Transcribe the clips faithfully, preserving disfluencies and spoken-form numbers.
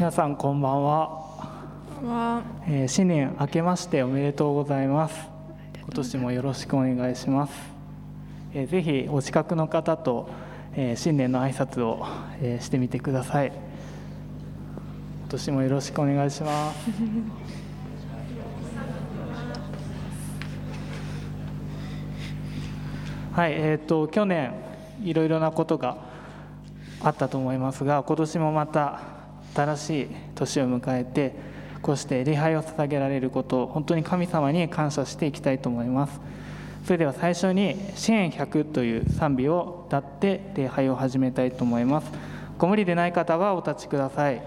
皆さんこんばんは。えー、新年明けましておめでとうございます。今年もよろしくお願いします。えー、ぜひお近くの方と、えー、新年の挨拶を、えー、してみてください。今年もよろしくお願いします。はい、えーと、去年いろいろなことがあったと思いますが、今年もまた新しい年を迎えて、こうして礼拝を捧げられることを本当に神様に感謝していきたいと思います。それでは最初に詩編ひゃくという賛美を歌って礼拝を始めたいと思います。ご無理でない方はお立ちください。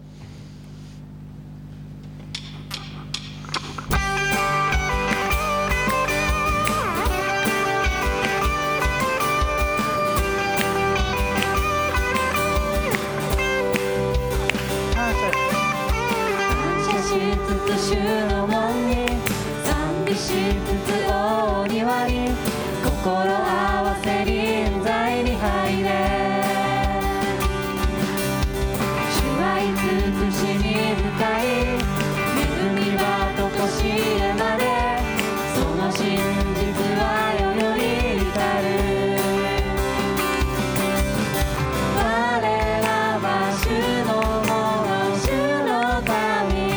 主の門に賛美しつつ大庭に心合わせ臨在に入れ。主は慈しみ深い、恵みはとこしえまで、その真実は世より至る。我らは主の門、主の民、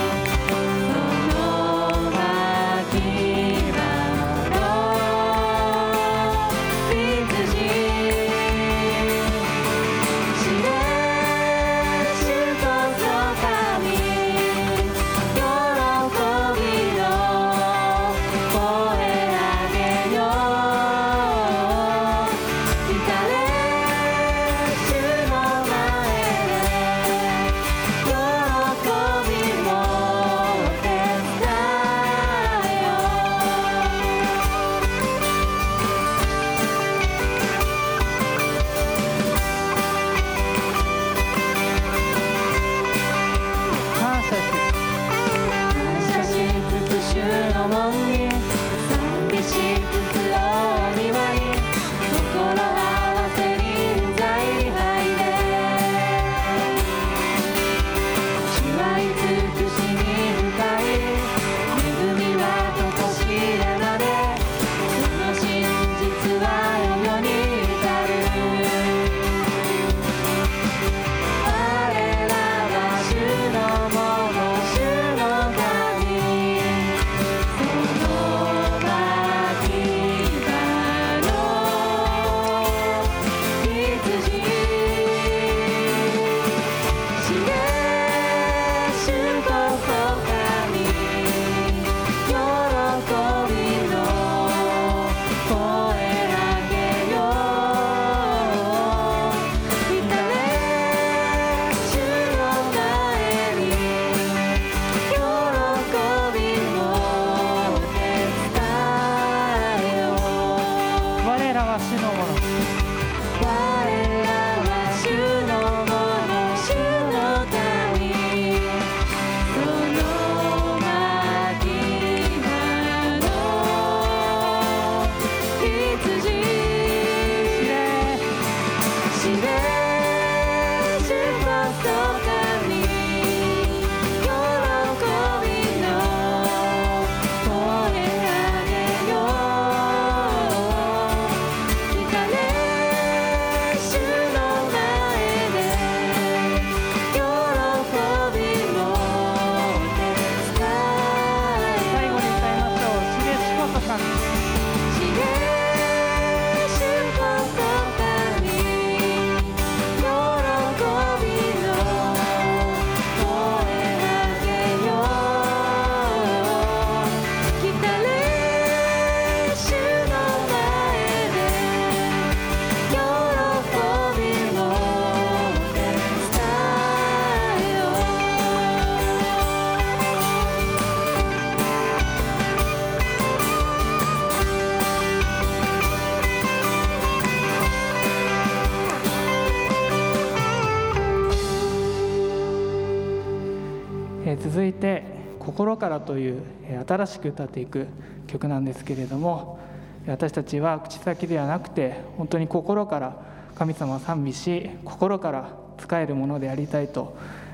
続いて心からという新しく歌っていく曲なんですけれども、私たちは口先ではなくて本当に心から神様を賛美し、心から仕えるものでありたいと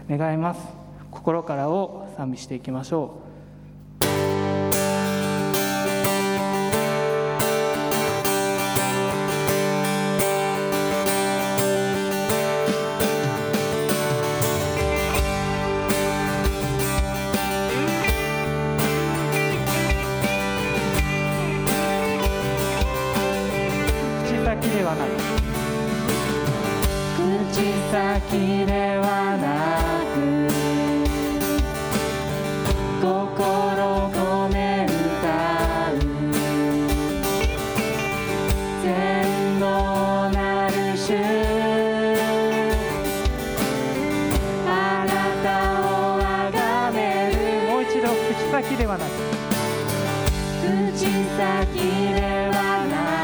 願います。心からを賛美していきましょう。ではなく口先ではなく心込め歌う全能なる主あなたをあがめる。 もう一度口先ではなく口先ではなく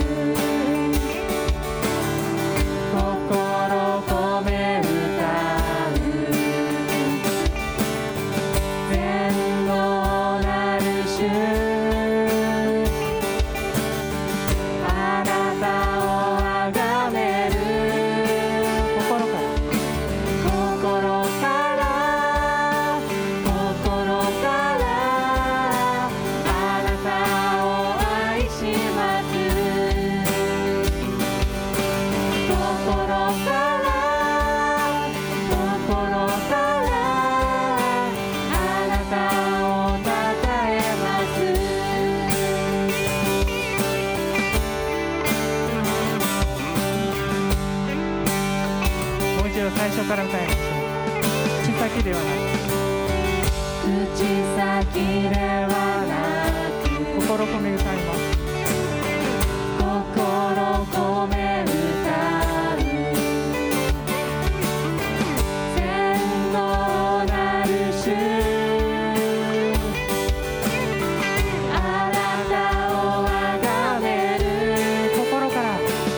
最初から歌いましょう。口先ではなく口先ではなく心込め歌います。 心込め歌う全能なる主あなたをあがめる。 心から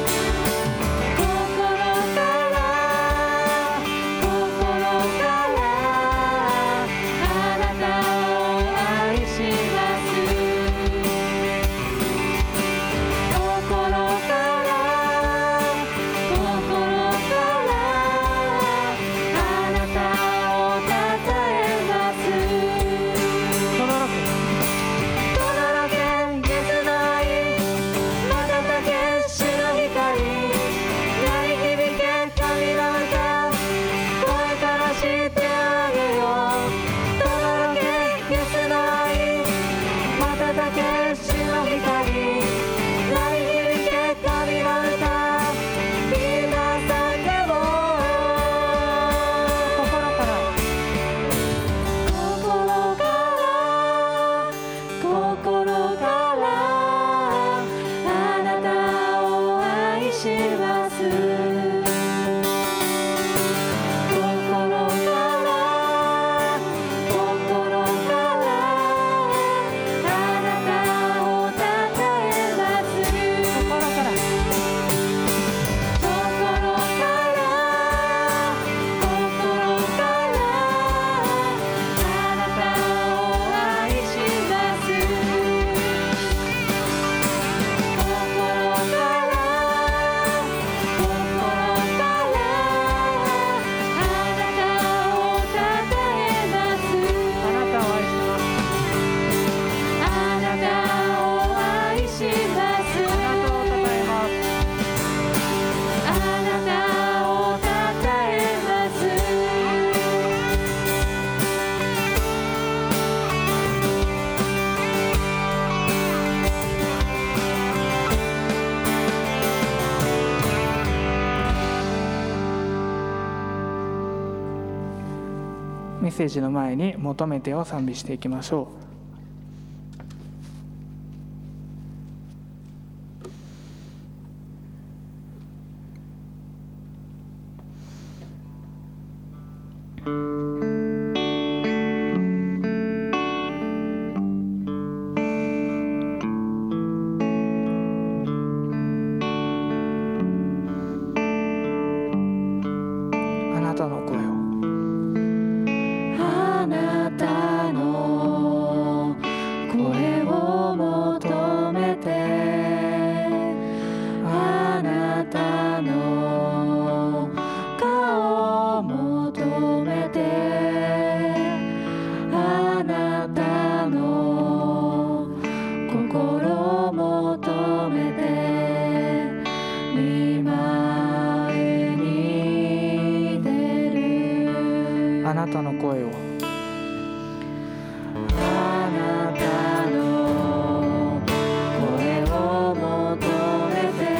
メッセージの前に求めてを賛美していきましょう。あなたの声をあなたの声を求めてあなたの顔を求めてあなたの声を、 あなたの声を求めて、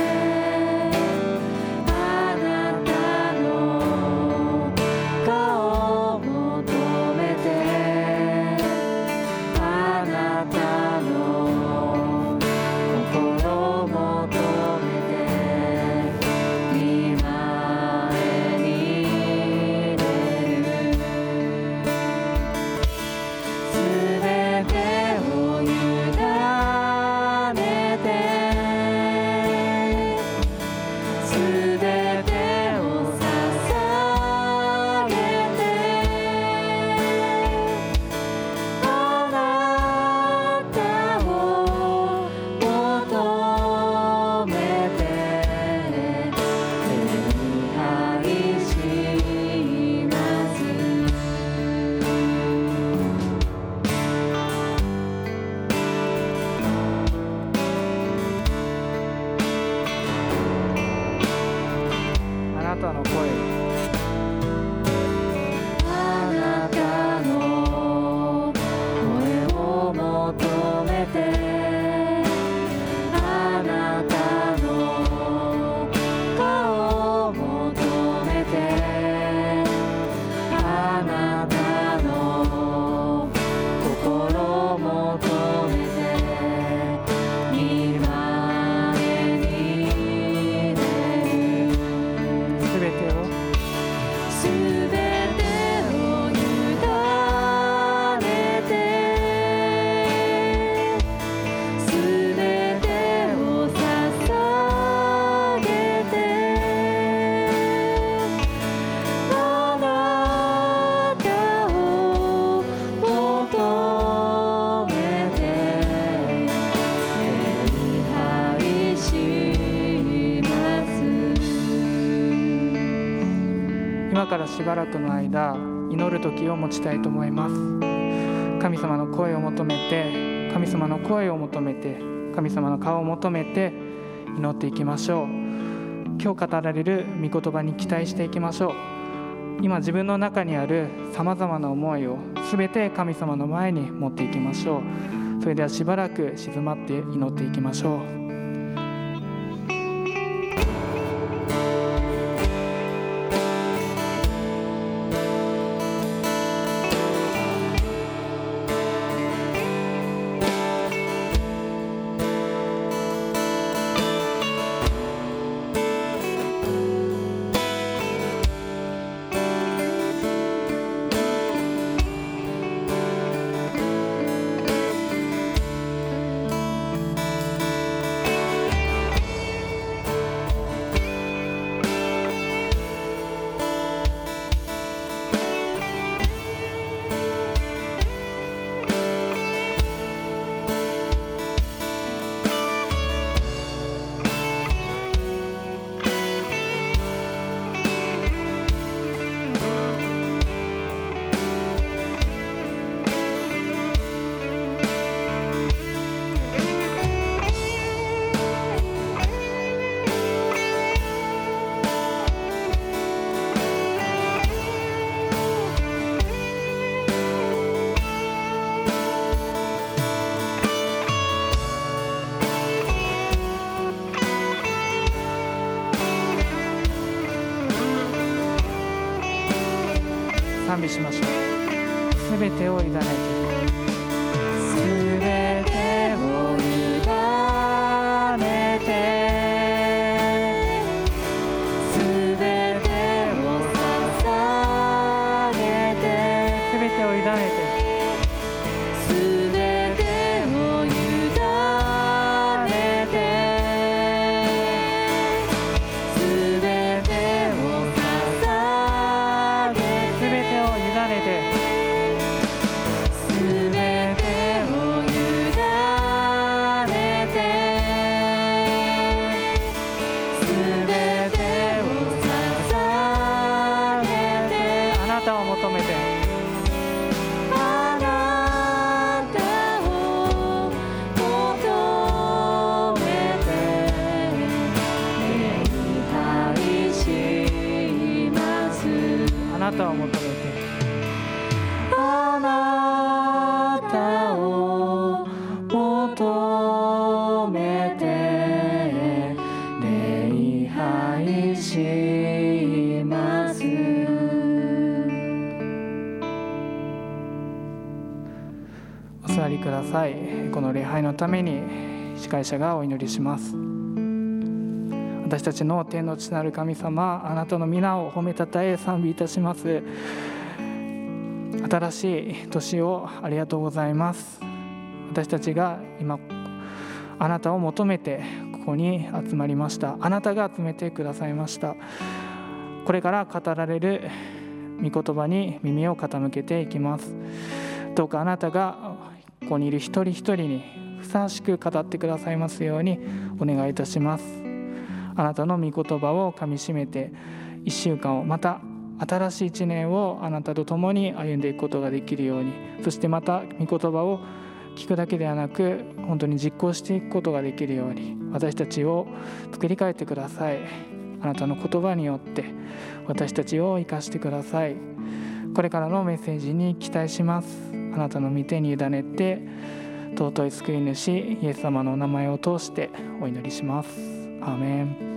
あなたの顔を求めて、あなたの心を求めて、御前に出る。すべてを委ねて、すべてを捧げて、あなたを求めて礼拝します。 あなたの声を、 あなたの声を求めて、あなたの顔を求めて、あなたの心を求めて、御前に出る。 すべてをすべてを委ねて、すべてを捧げて、あなたを求めて礼拝します。 今からしばらくの間祈る時を持ちたいと思います。神様の声を求めて、神様の声を求めて、神様の顔を求めて祈っていきましょう。今日語られる御言葉に期待していきましょう。今自分の中にあるさまざまな思いをすべて神様の前に持っていきましょう。それではしばらく静まって祈っていきましょう。賛美しましょう。すべてを委ねて、 すべてを委ねて、すべてを捧げて、 すべてを委ねて、 すべてを委ねて、すべてを捧げて、 すべてを委ねて、 すべてを委ねて、すべてを捧げて、 あなたを求めて、 あなたを求めて礼拝します。 あなたを求めて、 あなたを求めて礼拝します。お座りください。この礼拝のために司会者がお祈りします。私たちの天の父なる神様、あなたの皆を褒めたたえ賛美いたします。新しい年をありがとうございます。私たちが今あなたを求めてここに集まりました。あなたが集めてくださいました。これから語られる御言葉に耳を傾けていきます。どうかあなたがここにいる一人一人にふさわしく語ってくださいますようにお願いいたします。あなたの御言葉をかみしめていっしゅうかんを、また新しいいちねんをあなたと共に歩んでいくことができるように、そしてまた御言葉を聞くだけではなく本当に実行していくことができるように私たちを作り変えてください。あなたの言葉によって私たちを生かしてください。これからのメッセージに期待します。あなたの御手に委ねて尊い救い主イエス様のお名前を通してお祈りします。アーメン。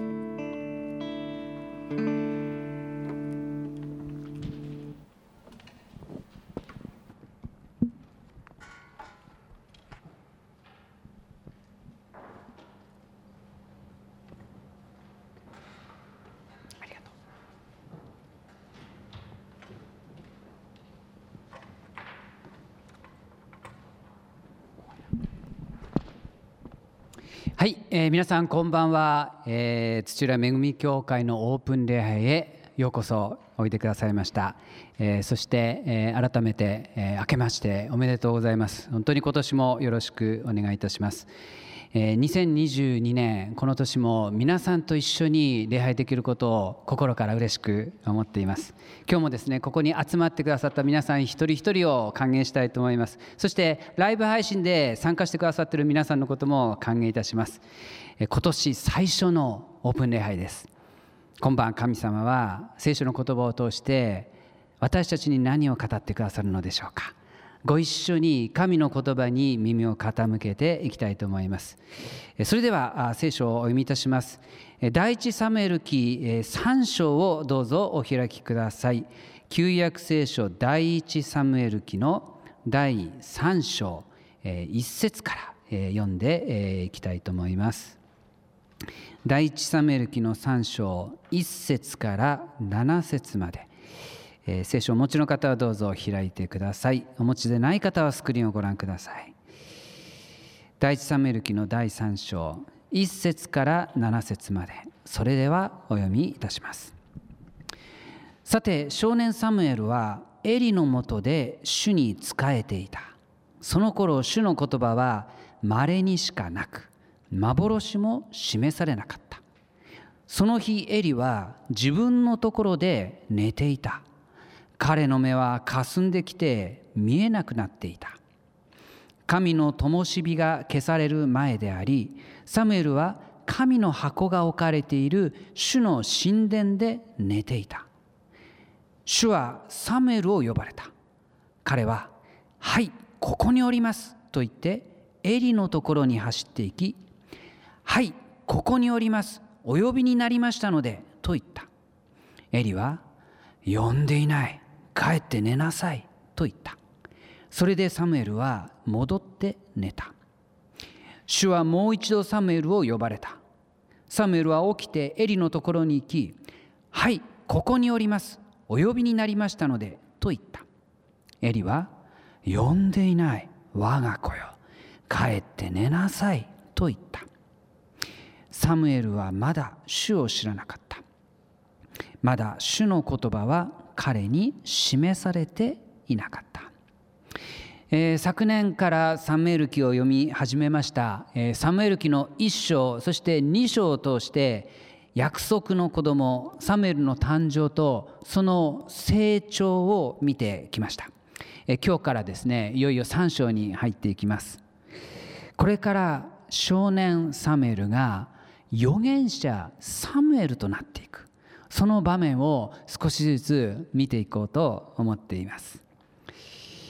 はい、えー、皆さんこんばんは、えー、土浦恵み教会のオープン礼拝へようこそおいでくださいました、えー、そして、えー、改めて、えー、明けましておめでとうございます。本当に今年もよろしくお願いいたします。えー、にせんにじゅうにねんこの年も皆さんと一緒に礼拝できることを心から嬉しく思っています。今日もですね、ここに集まってくださった皆さん一人一人を歓迎したいと思います。そしてライブ配信で参加してくださっている皆さんのことも歓迎いたします。えー、今年最初のオープン礼拝です。今晩神様は聖書の言葉を通して私たちに何を語ってくださるのでしょうか。ご一緒に神の言葉に耳を傾けていきたいと思います。それでは聖書をお読みいたします。第一サムエル記さん章をどうぞお開きください。旧約聖書第一サムエル記の第さん章いっ節から読んでいきたいと思います。第一サムエル記のさん章いっ節からなな節まで、えー、聖書をお持ちの方はどうぞ開いてください。お持ちでない方はスクリーンをご覧ください。第一サムエル記のだいさん章いっ節からなな節まで、それではお読みいたします。さて少年サムエルはエリのもとで主に仕えていた。その頃主の言葉は稀にしかなく、幻も示されなかった。その日エリは自分のところで寝ていた。彼の目は霞んできて見えなくなっていた。神の灯火が消される前であり、サムエルは神の箱が置かれている主の神殿で寝ていた。主はサムエルを呼ばれた。彼は、はい、ここにおりますと言ってエリのところに走っていき、はい、ここにおります、お呼びになりましたのでと言った。エリは、呼んでいない、帰って寝なさいと言った。それでサムエルは戻って寝た。主はもう一度サムエルを呼ばれた。サムエルは起きてエリのところに行き、はい、ここにおります、お呼びになりましたのでと言った。エリは、呼んでいない、我が子よ、帰って寝なさいと言った。サムエルはまだ主を知らなかった。まだ主の言葉は彼に示されていなかった。えー、昨年からサムエル記を読み始めました。えー、サムエル記のいっ章そしてに章を通して約束の子供サムエルの誕生とその成長を見てきました。えー、今日からですね、いよいよさん章に入っていきます。これから少年サムエルが預言者サムエルとなっていく、その場面を少しずつ見ていこうと思っています。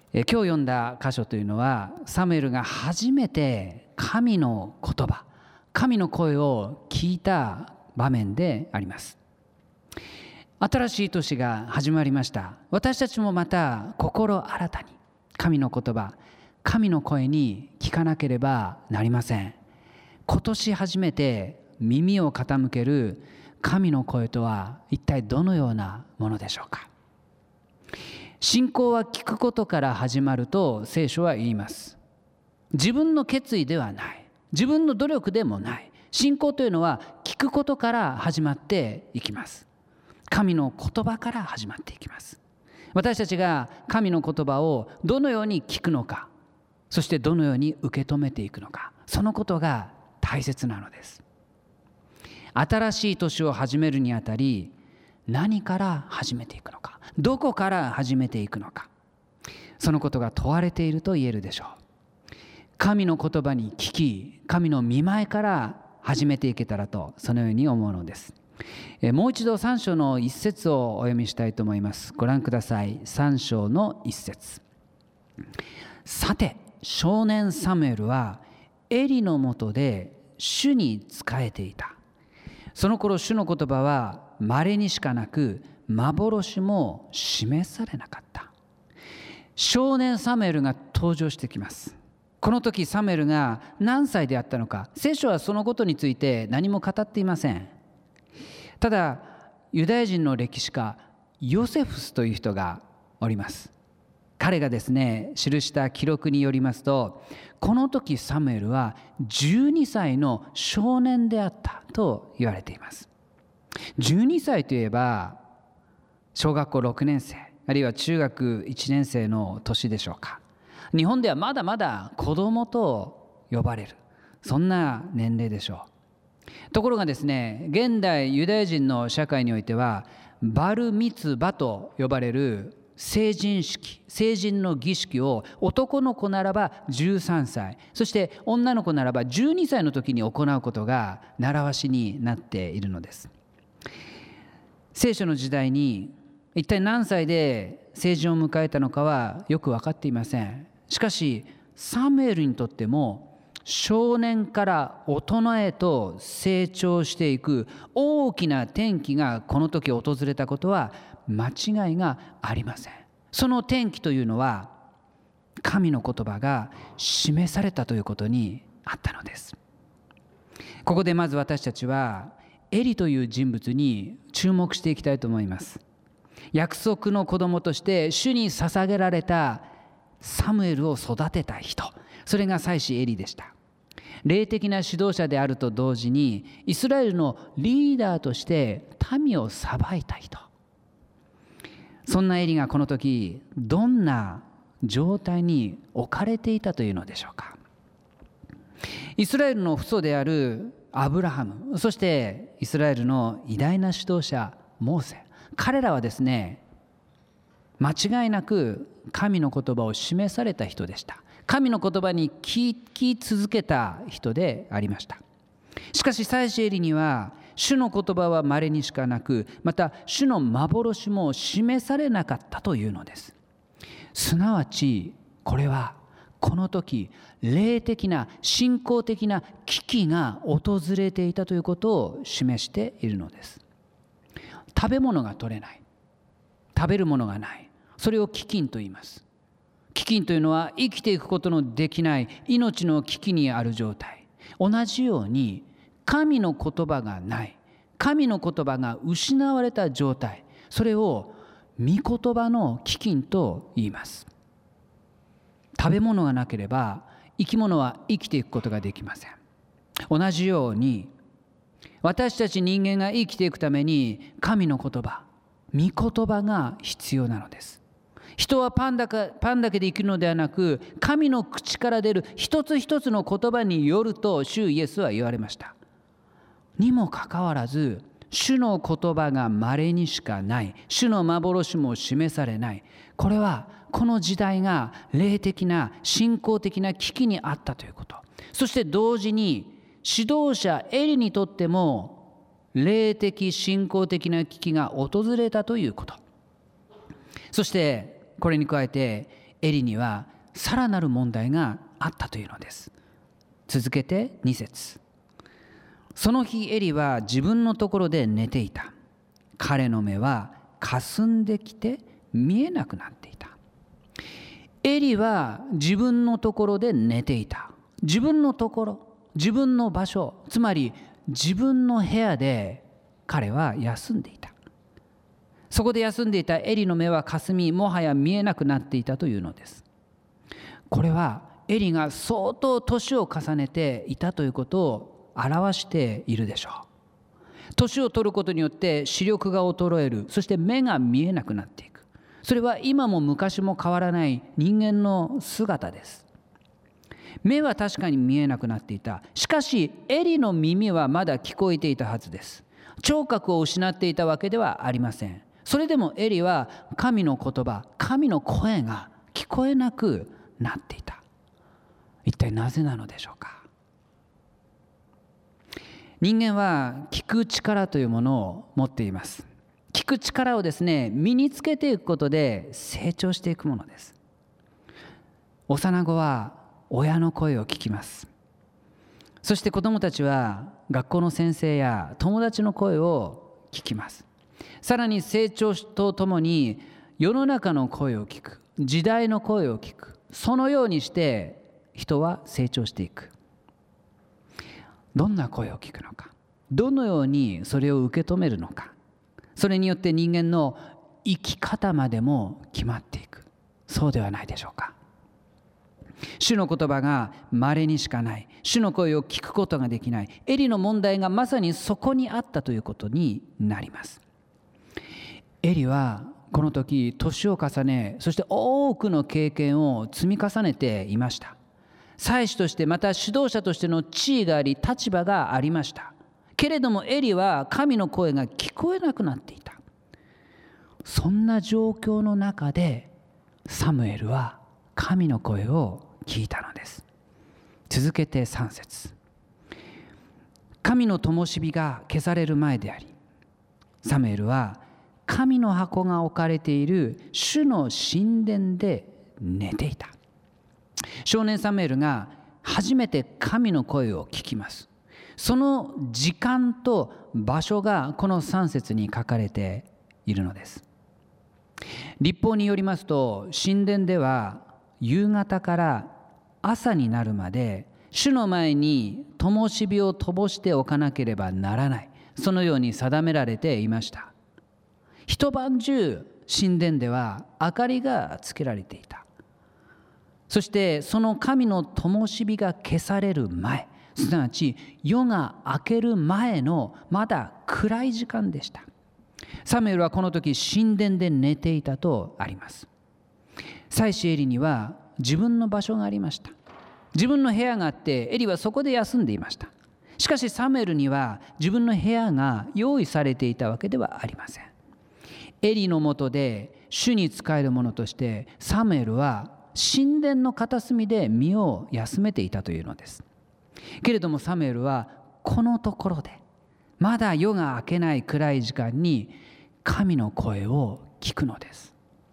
今日読んだ箇所というのは、サムエルが初めて神の言葉、神の声を聞いた場面であります。新しい年が始まりました。私たちもまた心新たに神の言葉、神の声に聞かなければなりません。今年初めて耳を傾ける神の声とは一体どのようなものでしょうか。信仰は聞くことから始まると聖書は言います。自分の決意ではない、自分の努力でもない。信仰というのは聞くことから始まっていきます。神の言葉から始まっていきます。私たちが神の言葉をどのように聞くのか、そしてどのように受け止めていくのか、そのことが大切なのです。新しい年を始めるにあたり、何から始めていくのか、どこから始めていくのか、そのことが問われていると言えるでしょう。神の言葉に聞き、神の御前から始めていけたらと、そのように思うのです。もう一度さん章の一節をお読みしたいと思います。ご覧ください。さん章の一節。さて少年サムエルはエリのもとで主に仕えていた。その頃主の言葉は稀にしかなく、幻も示されなかった。少年サムエルが登場してきます。この時サムエルが何歳であったのか、聖書はそのことについて何も語っていません。ただユダヤ人の歴史家ヨセフスという人がおります。彼がですね記した記録によりますと、この時サムエルはじゅうにさいの少年であったと言われています。じゅうにさいといえば小学校ろくねん生、あるいは中学いちねん生の年でしょうか。日本ではまだまだ子供と呼ばれる、そんな年齢でしょう。ところがですね、現代ユダヤ人の社会においてはバルミツバと呼ばれる成人式、成人の儀式を男の子ならばじゅうさんさい、そして女の子ならばじゅうにさいの時に行うことが習わしになっているのです。聖書の時代に一体何歳で成人を迎えたのかはよく分かっていません。しかしサムエルにとっても少年から大人へと成長していく大きな転機がこの時訪れたことは間違いがありません。その転機というのは神の言葉が示されたということにあったのです。ここでまず私たちはエリという人物に注目していきたいと思います。約束の子供として主に捧げられたサムエルを育てた人、それが祭司エリでした。霊的な指導者であると同時にイスラエルのリーダーとして民を裁いた人、そんなエリがこの時どんな状態に置かれていたというのでしょうか。イスラエルの父祖であるアブラハム、そしてイスラエルの偉大な指導者モーセ、彼らはですね、間違いなく神の言葉を示された人でした。神の言葉に聞き続けた人でありました。しかし祭司エリには主の言葉は稀にしかなく、また主の幻も示されなかったというのです。すなわちこれはこの時霊的な信仰的な危機が訪れていたということを示しているのです。食べ物が取れない、食べるものがない、それを飢饉と言います。飢饉というのは生きていくことのできない命の危機にある状態。同じように神の言葉がない、神の言葉が失われた状態、それを御言葉の飢饉と言います。食べ物がなければ生き物は生きていくことができません。同じように私たち人間が生きていくために神の言葉、御言葉が必要なのです。人はパンだけ、パンだけで生きるのではなく、神の口から出る一つ一つの言葉によると主イエスは言われました。にもかかわらず主の言葉が稀にしかない、主の幻も示されない、これはこの時代が霊的な信仰的な危機にあったということ、そして同時に指導者エリにとっても霊的信仰的な危機が訪れたということ、そしてこれに加えてエリにはさらなる問題があったというのです。続けてに節。その日エリは自分のところで寝ていた。彼の目は霞んできて見えなくなっていた。エリは自分のところで寝ていた。自分のところ、自分の場所、つまり自分の部屋で彼は休んでいた。そこで休んでいたエリの目は霞み、もはや見えなくなっていたというのです。これはエリが相当年を重ねていたということを表しているでしょう。年を取ることによって視力が衰える、そして目が見えなくなっていく。それは今も昔も変わらない人間の姿です。目は確かに見えなくなっていた。しかしエリの耳はまだ聞こえていたはずです。聴覚を失っていたわけではありません。それでもエリは神の言葉、神の声が聞こえなくなっていた。一体なぜなのでしょうか。人間は聞く力というものを持っています。聞く力をですね、身につけていくことで成長していくものです。幼子は親の声を聞きます。そして子どもたちは学校の先生や友達の声を聞きます。さらに成長とともに世の中の声を聞く、時代の声を聞く、そのようにして人は成長していく。どんな声を聞くのか、どのようにそれを受け止めるのか、それによって人間の生き方までも決まっていく。そうではないでしょうか。主の言葉が稀にしかない、主の声を聞くことができない、エリの問題がまさにそこにあったということになります。エリはこの時年を重ね、そして多くの経験を積み重ねていました。祭司として、また指導者としての地位があり、立場がありました。けれどもエリは神の声が聞こえなくなっていた。そんな状況の中でサムエルは神の声を聞いたのです。続けてさん節。神の灯火が消される前であり、サムエルは神の箱が置かれている主の神殿で寝ていた。少年サムエルが初めて神の声を聞きます。その時間と場所がこのさん節に書かれているのです。律法によりますと、神殿では夕方から朝になるまで主の前に灯火を灯しておかなければならない、そのように定められていました。一晩中神殿では明かりがつけられていた。そしてその神の灯火が消される前、すなわち夜が明ける前のまだ暗い時間でした。サムエルはこの時神殿で寝ていたとあります。祭司エリには自分の場所がありました。自分の部屋があって、エリはそこで休んでいました。しかしサムエルには自分の部屋が用意されていたわけではありません。エリの下で主に仕える者としてサムエルは神殿の片隅で身を休めていたというのです。けれどもサムエルはこのところで、まだ夜が明けない暗い時間に神の声を聞くのです。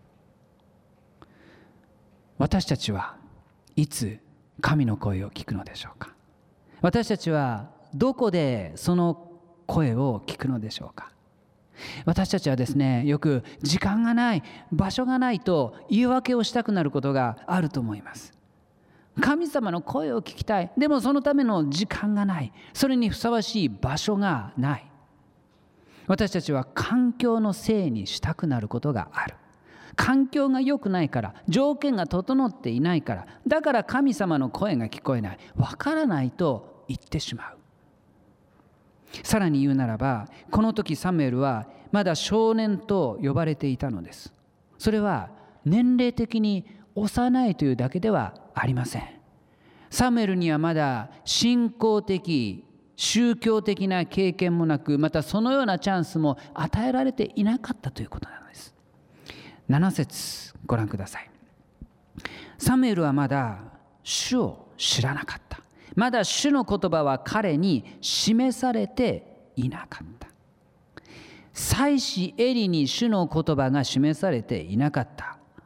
私たちはいつ神の声を聞くのでしょうか。私たちはどこでその声を聞くのでしょうか。私たちはですね、よく時間がない、場所がないと言い訳をしたくなることがあると思います。神様の声を聞きたい、でもそのための時間がない、それにふさわしい場所がない。私たちは環境のせいにしたくなることがある。環境が良くないから、条件が整っていないから、だから神様の声が聞こえない、わからないと言ってしまう。さらに言うならば、この時サムエルはまだ少年と呼ばれていたのです。それは年齢的に幼いというだけではありません。サムエルにはまだ信仰的、宗教的な経験もなく、またそのようなチャンスも与えられていなかったということなのです。なな節ご覧ください。サムエルはまだ主を知らなかった。まだ主の言葉は彼に示されていなかった。祭司エリに主の言葉が示されていなかった。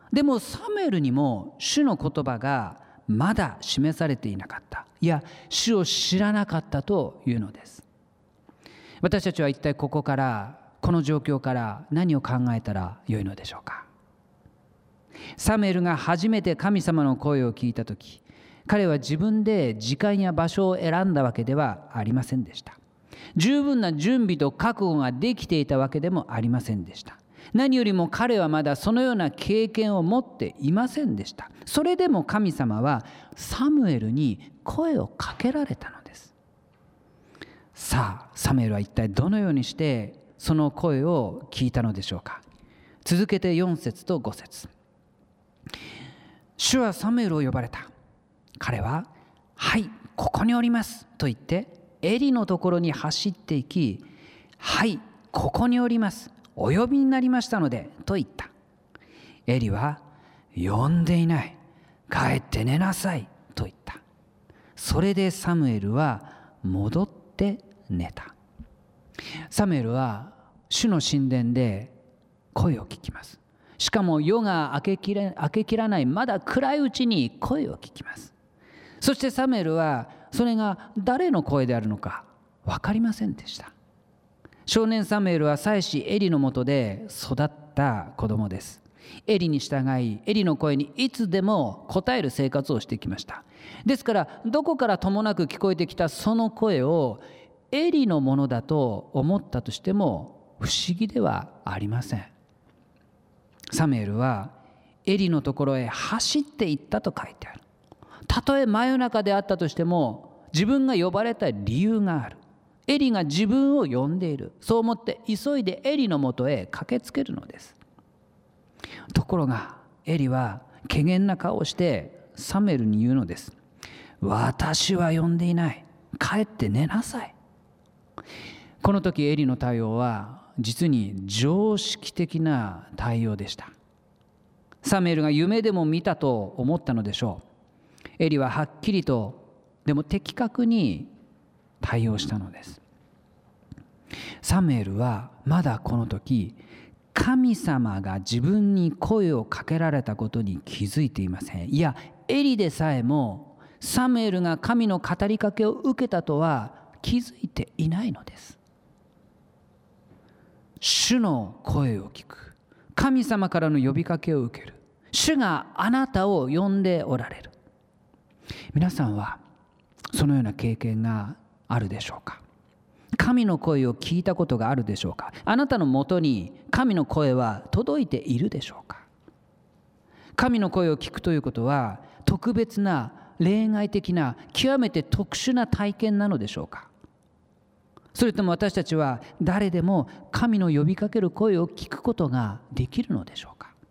でもサムエルにも主の言葉がまだ示されていなかった。いや、主を知らなかったというのです。私たちは一体ここからこの状況から何を考えたらよいのでしょうか。サムエルが初めて神様の声を聞いたとき、彼は自分で時間や場所を選んだわけではありませんでした。十分な準備と覚悟ができていたわけでもありませんでした。何よりも彼はまだそのような経験を持っていませんでした。それでも神様はサムエルに声をかけられたのです。さあ、サムエルは一体どのようにしてその声を聞いたのでしょうか。続けてよん節とご節。主はサムエルを呼ばれた。彼は、はい、ここにおりますと言ってエリのところに走っていき、はい、ここにおります、お呼びになりましたのでと言った。エリは、呼んでいない、帰って寝なさいと言った。それでサムエルは戻って寝た。サムエルは主の神殿で声を聞きます。しかも夜が明けきれ、明けきらないまだ暗いうちに声を聞きます。そしてサムエルはそれが誰の声であるのか分かりませんでした。少年サムエルは妻子エリのもとで育った子供です。エリに従い、エリの声にいつでも応える生活をしてきました。ですからどこからともなく聞こえてきたその声をエリのものだと思ったとしても不思議ではありません。サムエルはエリのところへ走って行ったと書いてある。たとえ真夜中であったとしても自分が呼ばれた理由がある。エリが自分を呼んでいる。そう思って急いでエリのもとへ駆けつけるのです。ところがエリは怪訝な顔をしてサムエルに言うのです。私は呼んでいない、帰って寝なさい。この時エリの対応は実に常識的な対応でした。サムエルが夢でも見たと思ったのでしょう。エリははっきりとでも的確に対応したのです。サムエルはまだこの時神様が自分に声をかけられたことに気づいていません。いや、エリでさえもサムエルが神の語りかけを受けたとは気づいていないのです。主の声を聞く、神様からの呼びかけを受ける、主があなたを呼んでおられる。皆さんはそのような経験があるでしょうか。神の声を聞いたことがあるでしょうか。あなたのもとに神の声は届いているでしょうか。神の声を聞くということは特別な例外的な極めて特殊な体験なのでしょうか。それとも私たちは誰でも神の呼びかける声を聞くことができるのでしょうか。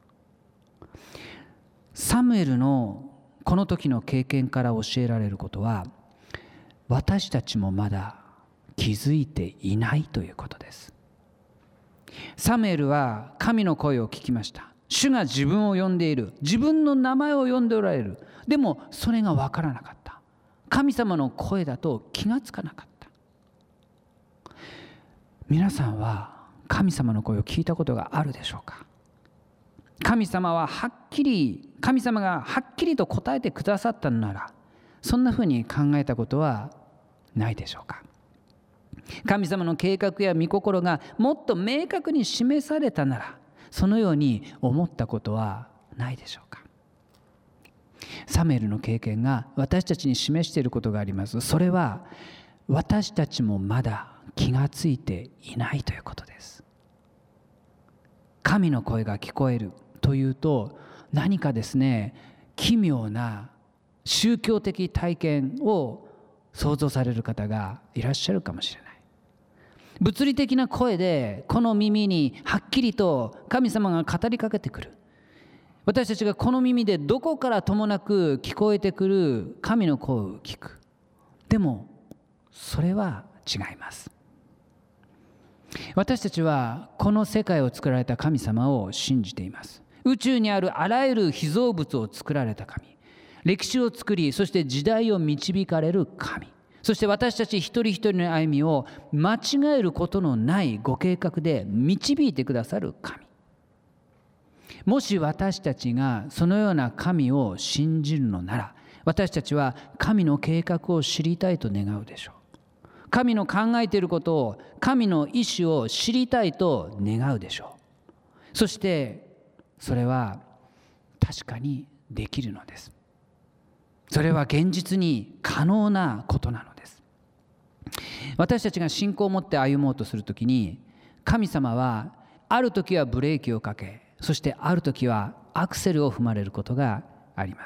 サムエルのこの時の経験から教えられることは、私たちもまだ気づいていないということです。サムエルは神の声を聞きました。主が自分を呼んでいる、自分の名前を呼んでおられる。でもそれが分からなかった。神様の声だと気がつかなかった。皆さんは神様の声を聞いたことがあるでしょうか。神様ははっきり神様がはっきりと答えてくださったのなら、そんなふうに考えたことはないでしょうか。神様の計画や御心がもっと明確に示されたなら、そのように思ったことはないでしょうか。サムエルの経験が私たちに示していることがあります。それは私たちもまだ気がついていないということです。神の声が聞こえるというと、何かですね、奇妙な宗教的体験を想像される方がいらっしゃるかもしれない。物理的な声でこの耳にはっきりと神様が語りかけてくる。私たちがこの耳でどこからともなく聞こえてくる神の声を聞く。でもそれは違います。私たちはこの世界を作られた神様を信じています。宇宙にあるあらゆる被造物を作られた神、歴史を作り、そして時代を導かれる神、そして私たち一人一人の歩みを間違えることのないご計画で導いてくださる神。 もし私たちがそのような神を信じるのなら、私たちは神の計画を知りたいと願うでしょう。神の考えていることを、神の意志を知りたいと願うでしょう。そしてそれは確かにできるのです。それは現実に可能なことなのです。私たちが信仰を持って歩もうとするときに、神様はある時はブレーキをかけ、そしてある時はアクセルを踏まれることがあります。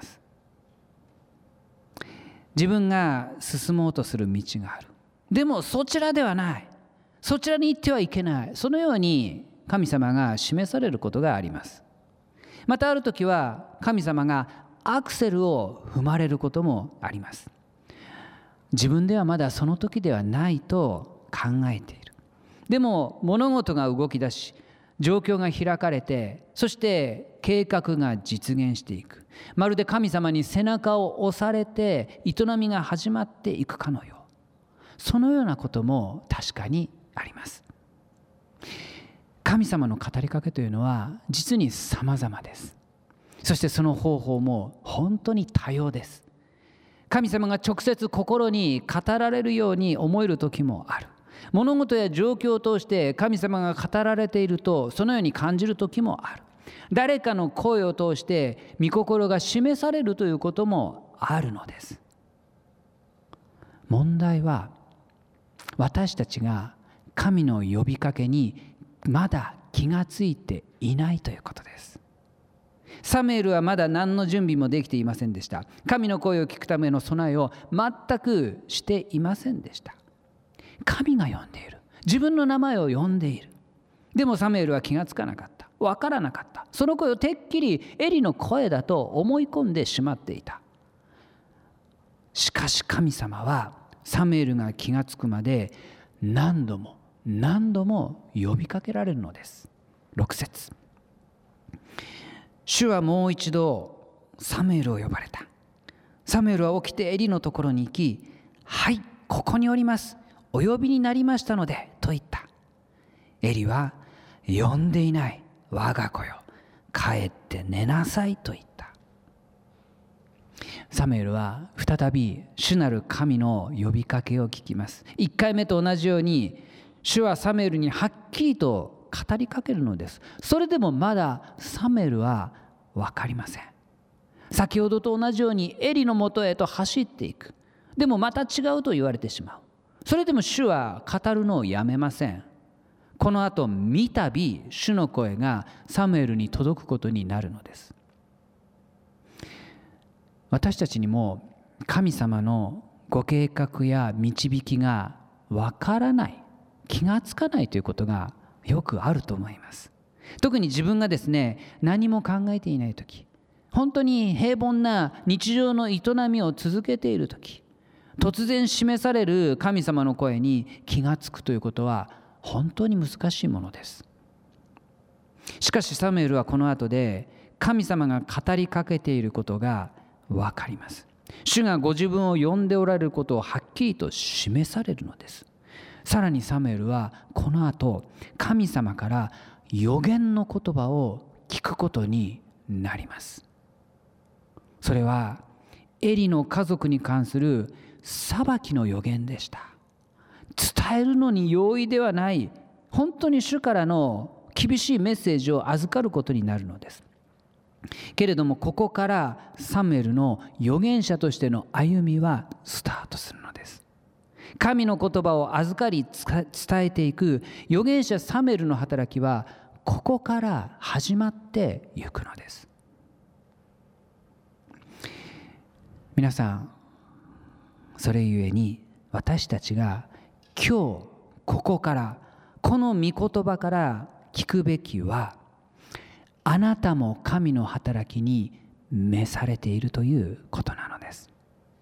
自分が進もうとする道がある。でもそちらではない。そちらに行ってはいけない。そのように神様が示されることがあります。またある時は神様がアクセルを踏まれることもあります。自分ではまだその時ではないと考えている。でも物事が動き出し、状況が開かれて、そして計画が実現していく。まるで神様に背中を押されて営みが始まっていくかのよう。そのようなことも確かにあります。神様の語りかけというのは実に様々です。そしてその方法も本当に多様です。神様が直接心に語られるように思える時もある。物事や状況を通して神様が語られているとそのように感じる時もある。誰かの声を通して御心が示されるということもあるのです。問題は私たちが神の呼びかけにまだ気がついていないということです。サムエルはまだ何の準備もできていませんでした。神の声を聞くための備えを全くしていませんでした。神が呼んでいる。自分の名前を呼んでいる。でもサムエルは気がつかなかった。わからなかった。その声をてっきりエリの声だと思い込んでしまっていた。しかし神様はサムエルが気がつくまで何度も何度も呼びかけられるのです。ろく節。主はもう一度サムエルを呼ばれた。サムエルは起きてエリのところに行き、はい、ここにおります。お呼びになりましたので、と言った。エリは、呼んでいない。我が子よ、帰って寝なさいと言った。サムエルは再び主なる神の呼びかけを聞きます。いっかいめと同じように、主はサムエルにはっきりと語りかけるのです。それでもまだサムエルは分かりません。先ほどと同じようにエリのもとへと走っていく。でもまた違うと言われてしまう。それでも主は語るのをやめません。この後三度主の声がサムエルに届くことになるのです。私たちにも神様のご計画や導きがわからない、気がつかないということがよくあると思います。特に自分がですね、何も考えていないとき、本当に平凡な日常の営みを続けているとき、突然示される神様の声に気がつくということは本当に難しいものです。しかしサムエルはこの後で神様が語りかけていることが分かります。主がご自分を呼んでおられることをはっきりと示されるのです。さらにサムエルはこの後神様から預言の言葉を聞くことになります。それはエリの家族に関する裁きの預言でした。伝えるのに容易ではない、本当に主からの厳しいメッセージを預かることになるのです。けれどもここからサムエルの預言者としての歩みはスタートするのです。神の言葉を預かり伝えていく預言者サムエルの働きはここから始まっていくのです。皆さん、それゆえに私たちが今日ここからこの御言葉から聞くべきは、あなたも神の働きに召されているということなのです。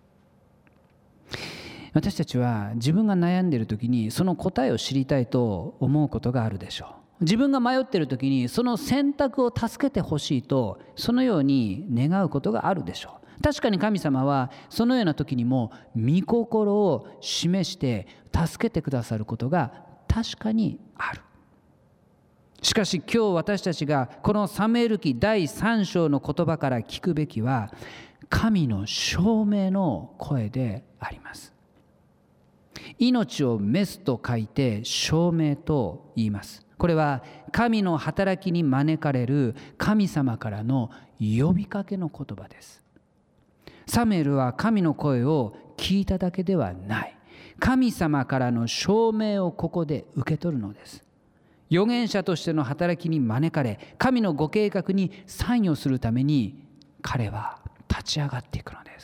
私たちは自分が悩んでいる時にその答えを知りたいと思うことがあるでしょう。自分が迷っている時にその選択を助けてほしいとそのように願うことがあるでしょう。確かに神様はそのような時にも御心を示して助けてくださることが確かにある。 しかし今日私たちがこのサムエル記だいさん章の言葉から聞くべきは、神の証明の声であります。命を召すと書いて証明と言います。これは神の働きに招かれる神様からの呼びかけの言葉です。サムエルは神の声を聞いただけではない、神様からの証明をここで受け取るのです。預言者としての働きに招かれ、神のご計画に参与するために彼は立ち上がっていくのです。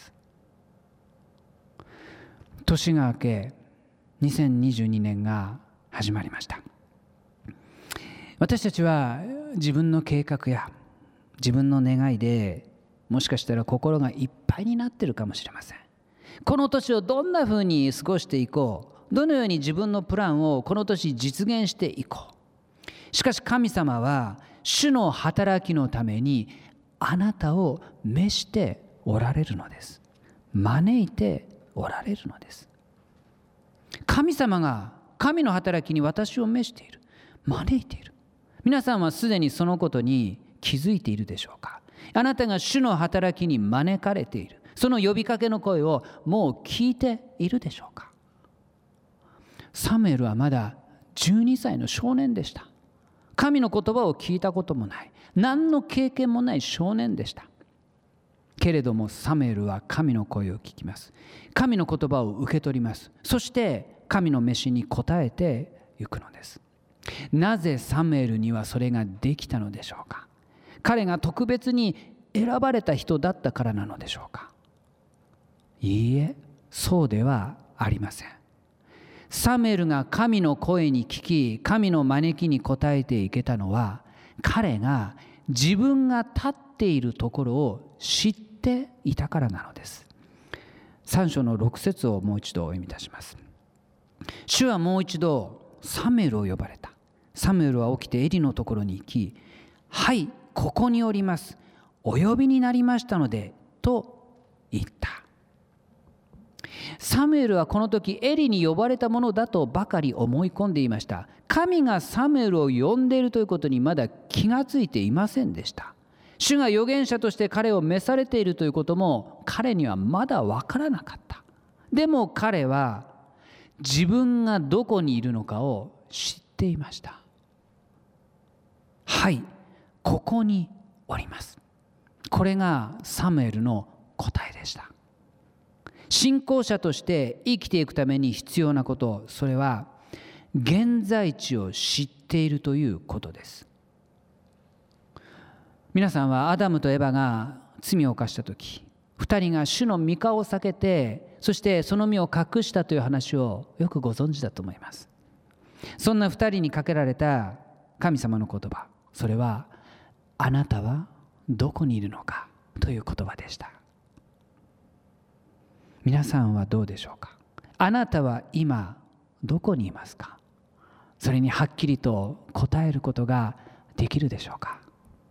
年が明けにせんにじゅうにねんが始まりました。私たちは自分の計画や自分の願いでもしかしたら心がいっぱいになっているかもしれません。この年をどんなふうに過ごしていこう、どのように自分のプランをこの年実現していこう。しかし神様は主の働きのためにあなたを召しておられるのです。招いておられるのです。神様が神の働きに私を召している、招いている。皆さんはすでにそのことに気づいているでしょうか。あなたが主の働きに招かれている、その呼びかけの声をもう聞いているでしょうか。サムエルはまだじゅうにさいの少年でした。神の言葉を聞いたこともない、何の経験もない少年でした。けれどもサムエルは神の声を聞きます。神の言葉を受け取ります。そして神の召しに応えていくのです。なぜサムエルにはそれができたのでしょうか。彼が特別に選ばれた人だったからなのでしょうか。いいえ、そうではありません。サムエルが神の声に聞き、神の招きに応えていけたのは、彼が自分が立っているところを知っていたからなのです。さん章のろく節をもう一度お読みいたします。主はもう一度サムエルを呼ばれた。サムエルは起きてエリのところに行き、はい、ここにおります。お呼びになりましたので、と言った。サムエルはこの時エリに呼ばれたものだとばかり思い込んでいました。神がサムエルを呼んでいるということにまだ気がついていませんでした。主が預言者として彼を召されているということも彼にはまだ分からなかった。でも彼は自分がどこにいるのかを知っていました。はい、ここにおります。これがサムエルの答えでした。信仰者として生きていくために必要なこと、それは現在地を知っているということです。皆さんはアダムとエバが罪を犯したとき、二人が主の御顔を避けて、そしてその身を隠したという話をよくご存知だと思います。そんな二人にかけられた神様の言葉、それはあなたはどこにいるのかという言葉でした。皆さんはどうでしょうか。あなたは今どこにいますか。それにはっきりと答えることができるでしょうか。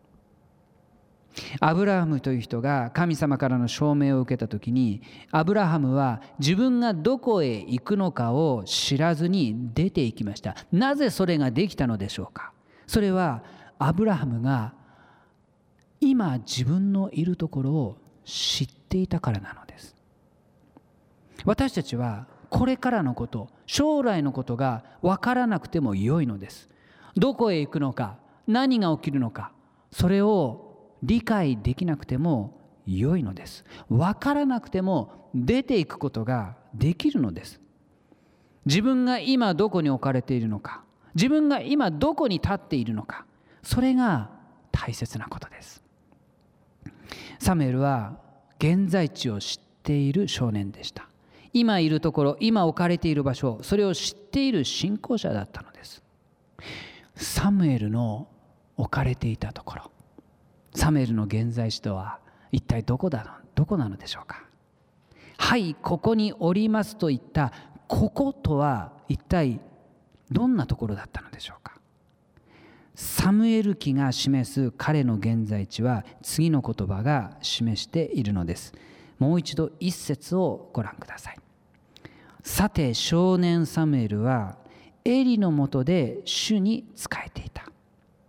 アブラハムという人が神様からの証明を受けたときに、アブラハムは自分がどこへ行くのかを知らずに出て行きました。なぜそれができたのでしょうか。それはアブラハムが今自分のいるところを知っていたからなのです。私たちはこれからのこと、将来のことが分からなくても良いのです。どこへ行くのか、何が起きるのか、それを理解できなくても良いのです。分からなくても出ていくことができるのです。自分が今どこに置かれているのか、自分が今どこに立っているのか、それが大切なことです。サムエルは現在地を知っている少年でした。今いるところ、今置かれている場所、それを知っている信仰者だったのです。サムエルの置かれていたところ、サムエルの現在地とは一体どこだの、どこなのでしょうか。はい、ここにおりますといったこことは一体どんなところだったのでしょうか。サムエル記が示す彼の現在地は次の言葉が示しているのです。もう一度一節をご覧ください。さて少年サムエルはエリのもとで主に仕えていた。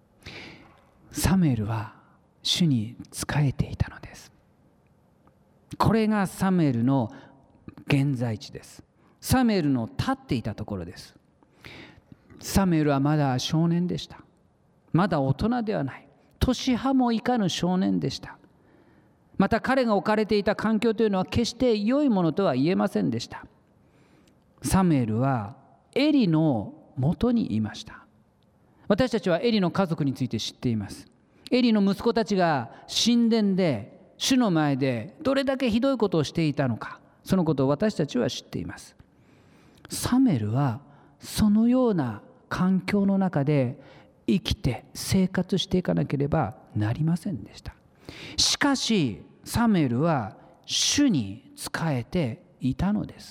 サムエルは主に仕えていたのです。これがサムエルの現在地です。サムエルの立っていたところです。サムエルはまだ少年でした。まだ大人ではない。年派もいかぬ少年でした。また彼が置かれていた環境というのは決して良いものとは言えませんでした。サムエルはエリの元にいました。私たちはエリの家族について知っています。エリの息子たちが神殿で主の前でどれだけひどいことをしていたのか、そのことを私たちは知っています。サムエルはそのような環境の中で生きて生活していかなければなりませんでした。しかしサムエルは主に仕えていたのです。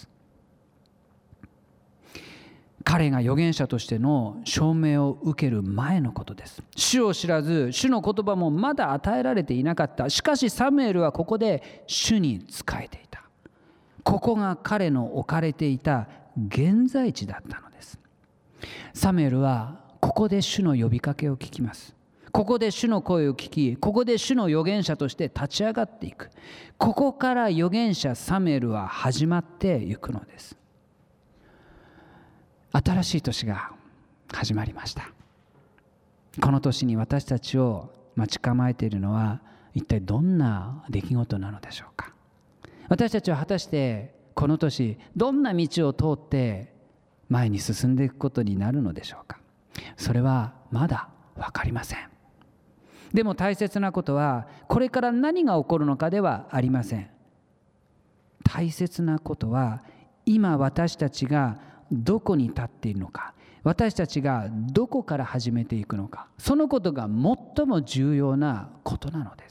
彼が預言者としての証明を受ける前のことです。主を知らず、主の言葉もまだ与えられていなかった。しかしサムエルはここで主に仕えていた。ここが彼の置かれていた現在地だったのです。サムエルはここで主の呼びかけを聞きます。ここで主の声を聞き、ここで主の預言者として立ち上がっていく。ここから預言者サムエルは始まっていくのです。新しい年が始まりました。この年に私たちを待ち構えているのは一体どんな出来事なのでしょうか。私たちは果たしてこの年どんな道を通って前に進んでいくことになるのでしょうか。それはまだ分かりません。でも大切なことはこれから何が起こるのかではありません。大切なことは今私たちがどこに立っているのか、私たちがどこから始めていくのか、そのことが最も重要なことなのです。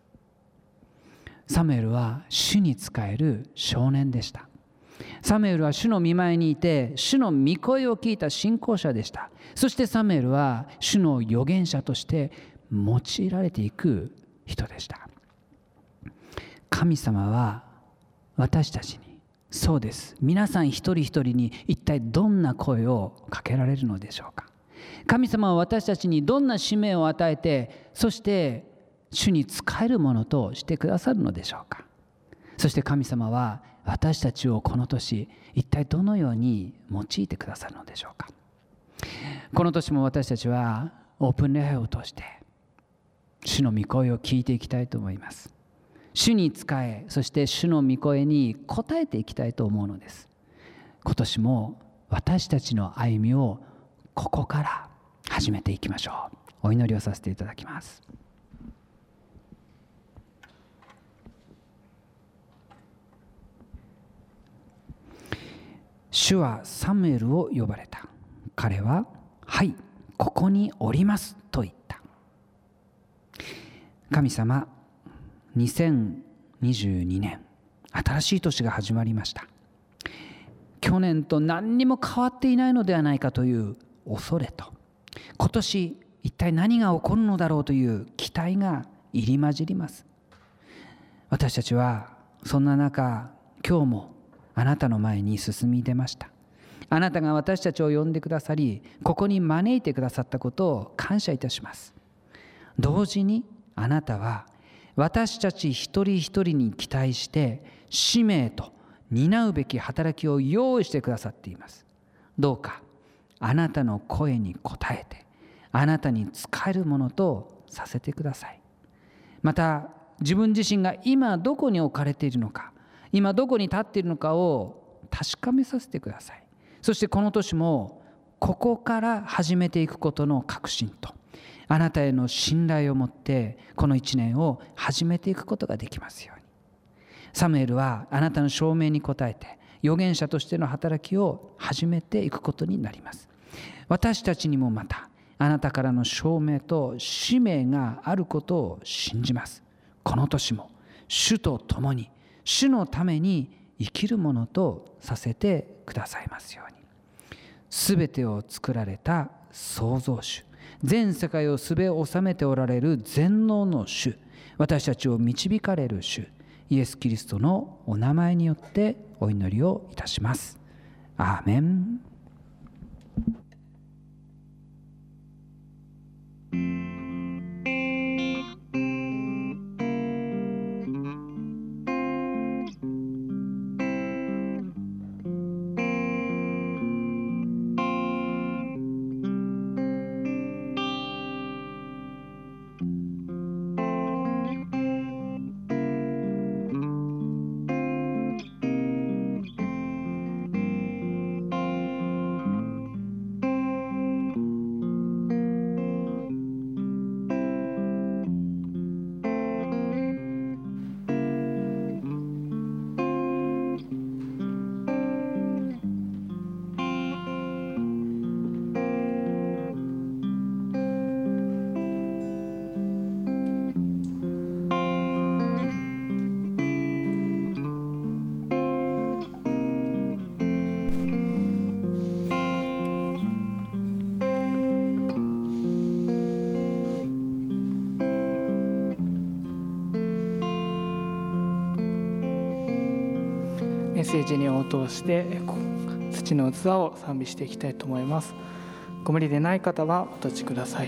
サムエルは主に仕える少年でした。サムエルは主の御前にいて主の御声を聞いた信仰者でした。そしてサムエルは主の預言者として用いられていく人でした。神様は私たちに、そうです、皆さん一人一人に一体どんな声をかけられるのでしょうか。神様は私たちにどんな使命を与えて、そして主に仕えるものとしてくださるのでしょうか。そして神様は私たちをこの年一体どのように用いてくださるのでしょうか。この年も私たちはオープン礼拝を通して主の御声を聞いていきたいと思います。主に仕え、そして主の御声に応えていきたいと思うのです。今年も私たちの歩みをここから始めていきましょう。お祈りをさせていただきます。主はサムエルを呼ばれた。彼は、はい、ここにおりますと言った。神様、にせんにじゅうにねん、新しい年が始まりました。去年と何にも変わっていないのではないかという恐れと、今年一体何が起こるのだろうという期待が入り混じります。私たちはそんな中、今日もあなたの前に進み出ました。あなたが私たちを呼んでくださり、ここに招いてくださったことを感謝いたします。同時にあなたは私たち一人一人に期待して使命と担うべき働きを用意してくださっています。どうかあなたの声に応えて、あなたに仕えるものとさせてください。また自分自身が今どこに置かれているのか、今どこに立っているのかを確かめさせてください。そしてこの年もここから始めていくことの確信と、あなたへの信頼を持ってこの一年を始めていくことができますように。サムエルはあなたの証明に応えて預言者としての働きを始めていくことになります。私たちにもまたあなたからの証明と使命があることを信じます。この年も主と共に主のために生きるものとさせてくださいますように。すべてを作られた創造主、全世界をすべを治めておられる全能の主、私たちを導かれる主イエス・キリストのお名前によってお祈りをいたします。アーメン。 メッセージに応答して土の器を賛美していきたいと思います。ご無理でない方はお立ちください。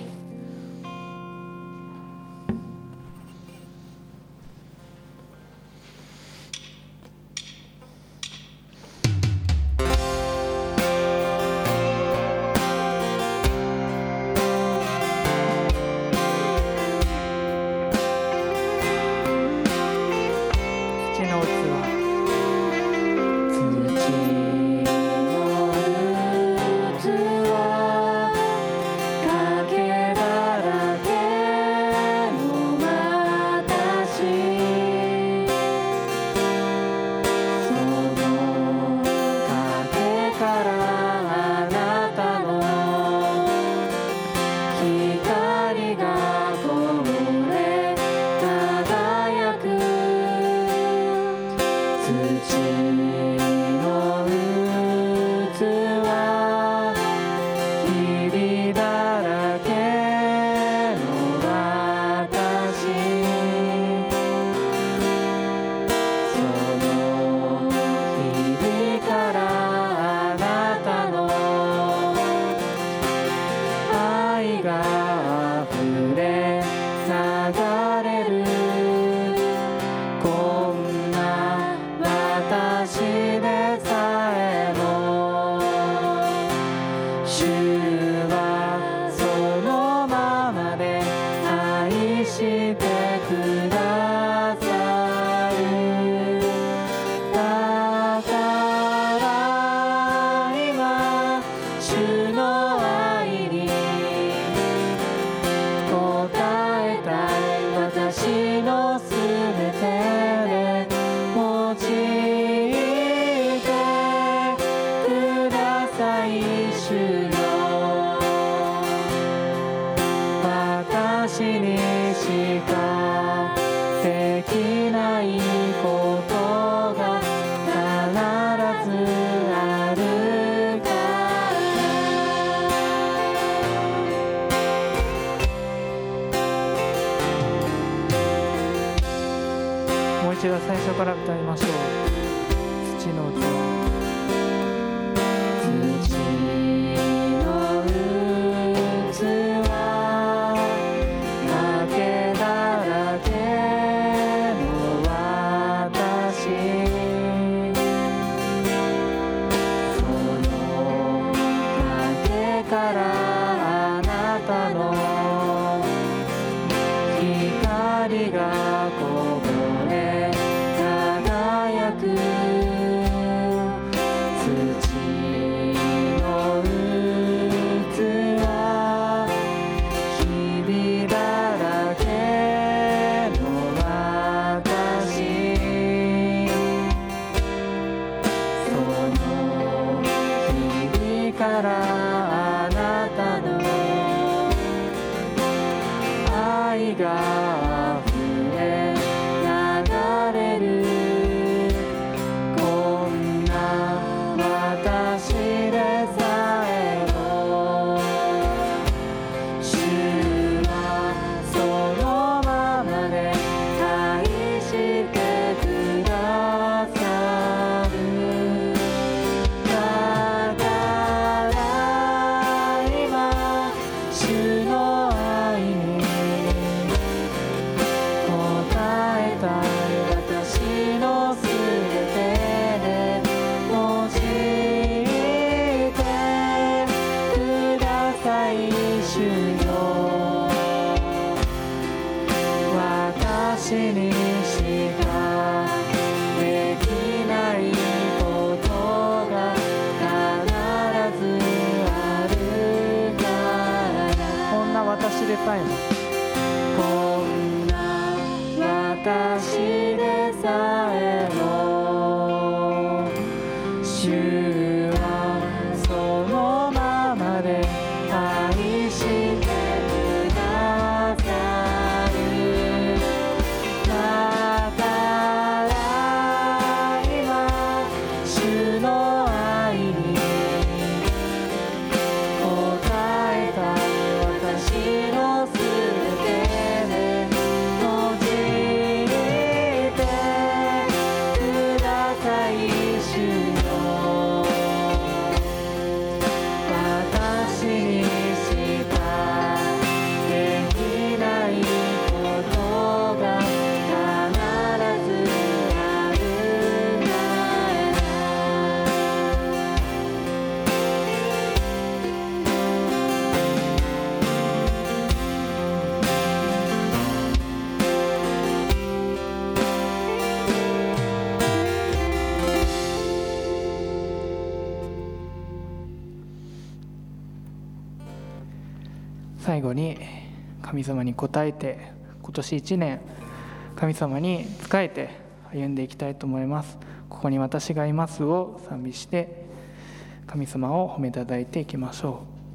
最初から歌いましょう。土の器。土の器、かけだらけの私、そのかけからあなたの光がこぼれだから後に神様に応えて、今年いちねん神様に仕えて歩んでいきたいと思います。ここに私がいますを賛美して神様を褒めたたえていきましょう。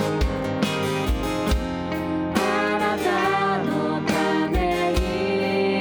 「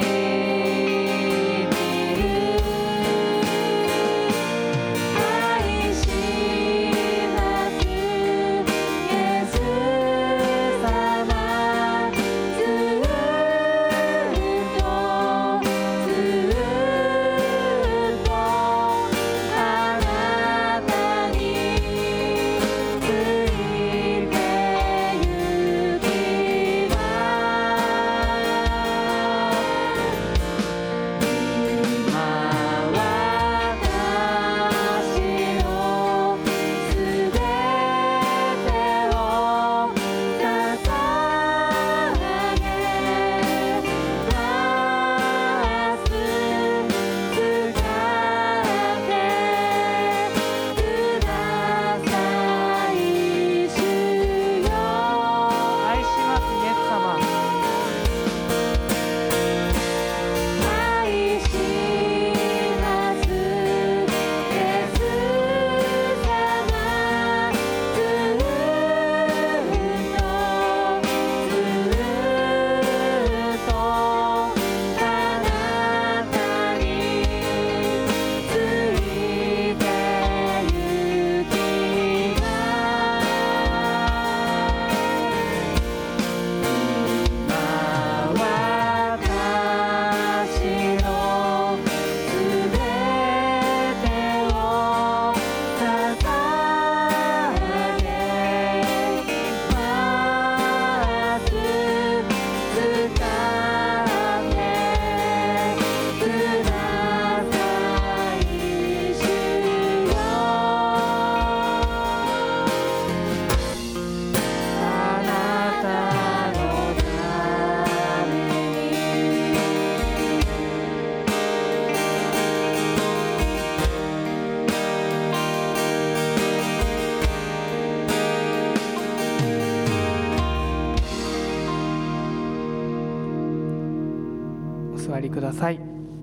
お座りください。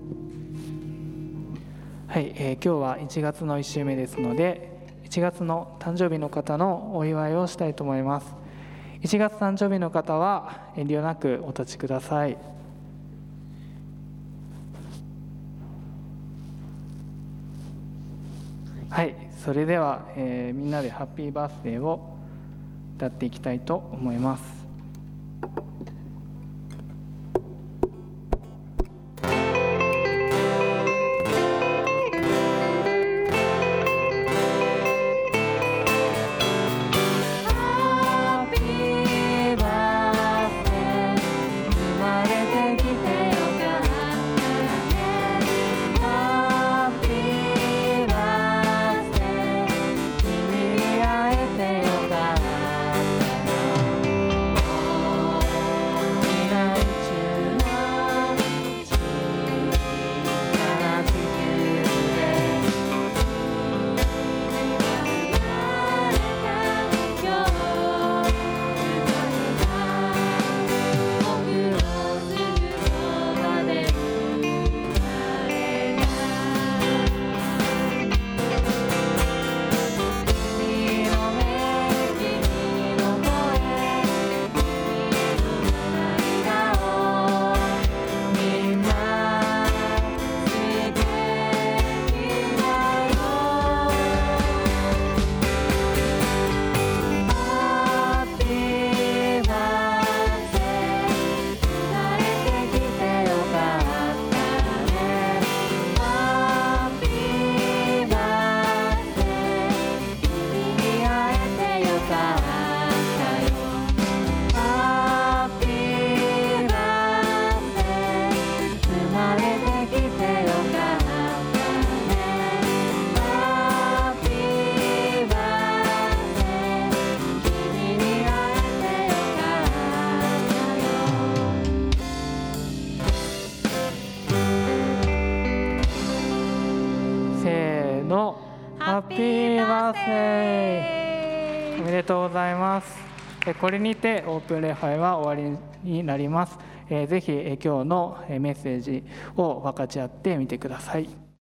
はい、えー、今日はいちがつのいち週目ですので、いちがつの誕生日の方のお祝いをしたいと思います。いちがつ誕生日の方は遠慮なくお立ちください。はい、それでは、えー、みんなでハッピーバースデーを歌っていきたいと思います。ハッピーバースデー。おめでとうございます。これにてオープン礼拝は終わりになります。ぜひ今日のメッセージを分かち合ってみてください。